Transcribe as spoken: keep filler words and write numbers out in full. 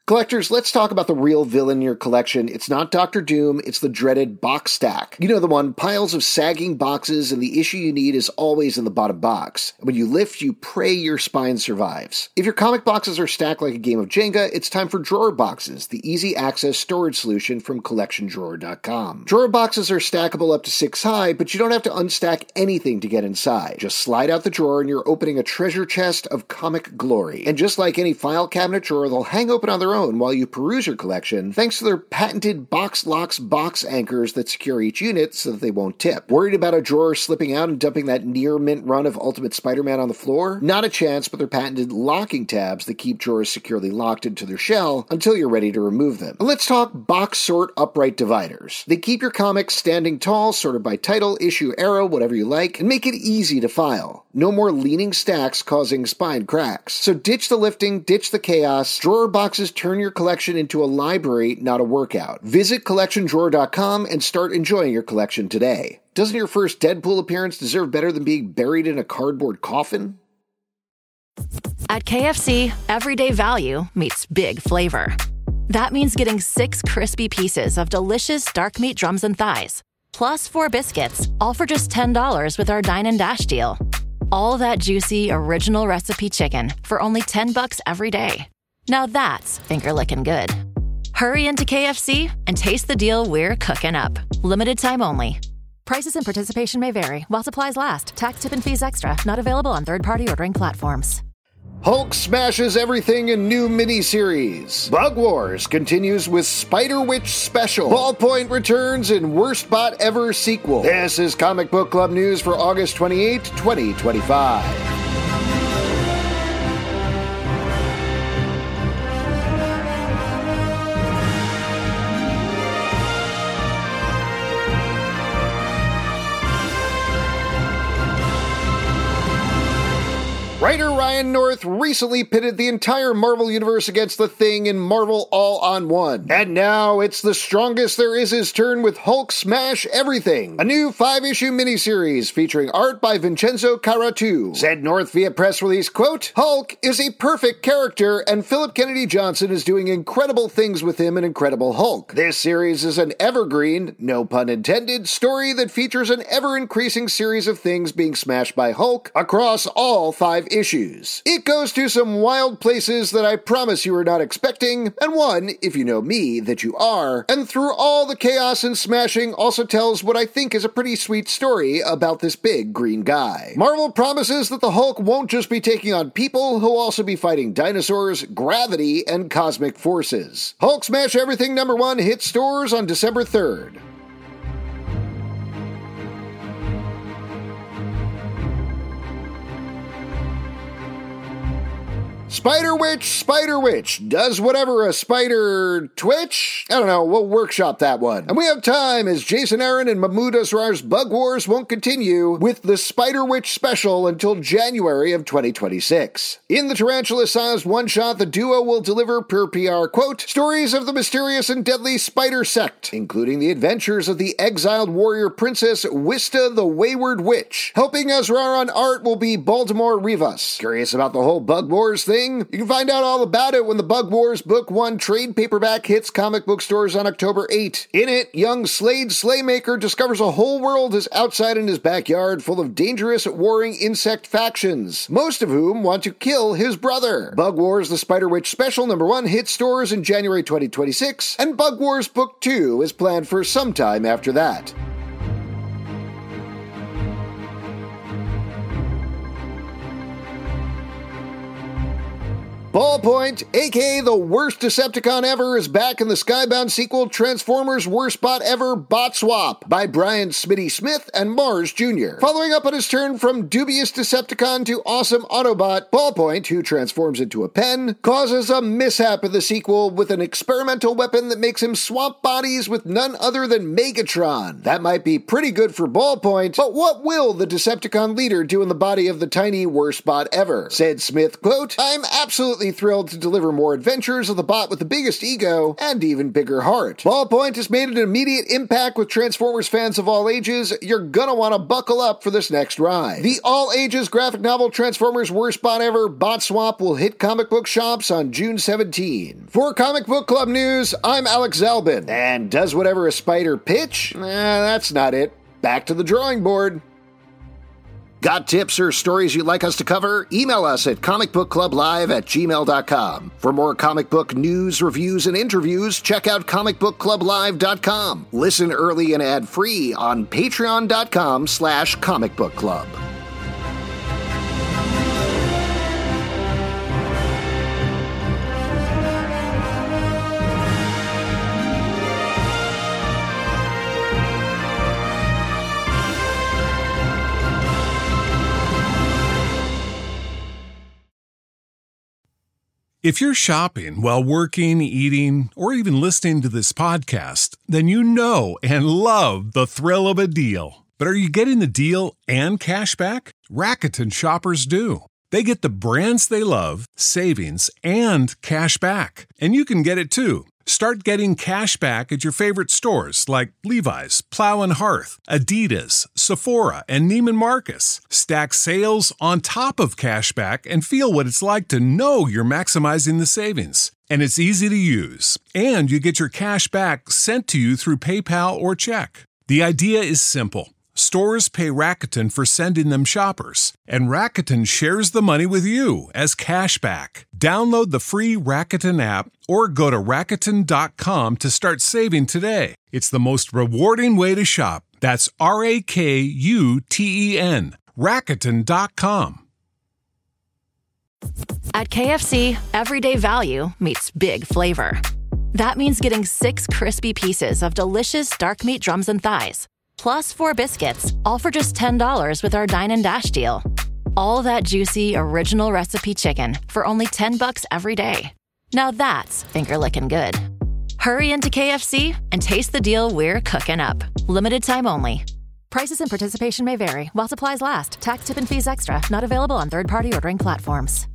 Collectors, let's talk about the real villain in your collection. It's not Doctor Doom, it's the dreaded box stack. You know the one, piles of sagging boxes, and the issue you need is always in the bottom box. When you lift, you pray your spine survives. If your comic boxes are stacked like a game of Jenga, it's time for Drawer Boxes, the easy access storage solution from collection drawer dot com. Drawer boxes are stackable up to six high, but you don't have to unstack anything to get inside. Just slide out the drawer and you're opening a treasure chest of comic glory. And just like any file cabinet drawer, they'll hang open on their own while you peruse your collection, thanks to their patented box locks box anchors that secure each unit so that they won't tip. Worried about a drawer slipping out and dumping that near mint run of Ultimate Spider-Man on the floor? Not a chance, but their patented locking tabs that keep drawers securely locked into their shell until you're ready to remove them. Let's talk box sort upright dividers. They keep your comics standing tall, sorted by title, issue, era, whatever you like, and make it easy to file. No more leaning stacks causing spine cracks. So ditch the lifting, ditch the chaos. Drawer boxes turn your collection into a library, not a workout. Visit collection drawer dot com and start enjoying your collection today. Doesn't your first Deadpool appearance deserve better than being buried in a cardboard coffin? At K F C, everyday value meets big flavor. That means getting six crispy pieces of delicious dark meat drums and thighs, plus four biscuits, all for just ten dollars with our Dine and Dash deal. All that juicy, original recipe chicken for only ten bucks every day. Now that's finger-licking good. Hurry into K F C and taste the deal we're cooking up. Limited time only. Prices and participation may vary while supplies last. Tax, tip, and fees extra. Not available on third-party ordering platforms. Hulk smashes everything in new miniseries. Bug Wars continues with Spider Witch Special. Ballpoint returns in Worst Bot Ever sequel. This is Comic Book Club news for August twenty-eighth, twenty twenty-five. Writer Ryan North recently pitted the entire Marvel Universe against the Thing in Marvel All-on-One. And now it's the strongest there is his turn with Hulk Smash Everything, a new five-issue miniseries featuring art by Vincenzo Caratu. Said North via press release, quote, "Hulk is a perfect character, and Philip Kennedy Johnson is doing incredible things with him in Incredible Hulk. This series is an evergreen, no pun intended, story that features an ever-increasing series of things being smashed by Hulk across all five issues. It goes to some wild places that I promise you are not expecting, and one, if you know me, that you are, and through all the chaos and smashing also tells what I think is a pretty sweet story about this big green guy. Marvel promises that the Hulk won't just be taking on people, he'll also be fighting dinosaurs, gravity, and cosmic forces. Hulk Smash Everything number one hits stores on December third. Spider Witch, Spider Witch, does whatever a spider twitch? I don't know, we'll workshop that one. And we have time as Jason Aaron and Mahmoud Asrar's Bug Wars won't continue with the Spider Witch special until January of twenty twenty-six. In the Tarantula-sized one-shot, the duo will deliver, per P R, quote, stories of the mysterious and deadly spider sect, including the adventures of the exiled warrior princess Wista the Wayward Witch. Helping Asrar on art will be Baltimore Rivas. Curious about the whole Bug Wars thing? You can find out all about it when the Bug Wars Book one trade paperback hits comic book stores on October eighth. In it, young Slade Slaymaker discovers a whole world is outside in his backyard full of dangerous warring insect factions, most of whom want to kill his brother. Bug Wars The Spider Witch Special number one hits stores in January twenty twenty-six, and Bug Wars Book two is planned for some time after that. Ballpoint, aka the worst Decepticon ever, is back in the Skybound sequel Transformers Worst Bot Ever Bot Swap by Brian Smitty Smith and Mars Junior Following up on his turn from dubious Decepticon to awesome Autobot, Ballpoint, who transforms into a pen, causes a mishap in the sequel with an experimental weapon that makes him swap bodies with none other than Megatron. That might be pretty good for Ballpoint, but what will the Decepticon leader do in the body of the tiny Worst Bot Ever? Said Smith, quote, "I'm absolutely absolutely thrilled to deliver more adventures of the bot with the biggest ego and even bigger heart. Ballpoint has made an immediate impact with Transformers fans of all ages. You're gonna want to buckle up for this next ride. The all-ages graphic novel Transformers Worst Bot Ever, Bot Swap, will hit comic book shops on June seventeenth. For Comic Book Club News, I'm Alex Zelbin. And does whatever a spider pitch? Eh, that's not it. Back to the drawing board. Got tips or stories you'd like us to cover? Email us at comicbookclublive at gmail dot com. For more comic book news, reviews, and interviews, check out comic book club live dot com. Listen early and ad-free on patreon dot com slash comic book club. If you're shopping while working, eating, or even listening to this podcast, then you know and love the thrill of a deal. But are you getting the deal and cash back? Rakuten shoppers do. They get the brands they love, savings, and cash back. And you can get it too. Start getting cash back at your favorite stores like Levi's, Plow and Hearth, Adidas, Sephora, and Neiman Marcus. Stack sales on top of cash back and feel what it's like to know you're maximizing the savings. And it's easy to use. And you get your cash back sent to you through PayPal or check. The idea is simple. Stores pay Rakuten for sending them shoppers, and Rakuten shares the money with you as cash back. Download the free Rakuten app or go to Rakuten dot com to start saving today. It's the most rewarding way to shop. That's R A K U T E N. Rakuten dot com. At K F C, everyday value meets big flavor. That means getting six crispy pieces of delicious dark meat drums and thighs, plus four biscuits, all for just ten dollars with our Dine and Dash deal. All that juicy, original recipe chicken for only ten bucks every day. Now that's finger-licking good. Hurry into K F C and taste the deal we're cooking up. Limited time only. Prices and participation may vary while supplies last. Tax, tip, and fees extra. Not available on third-party ordering platforms.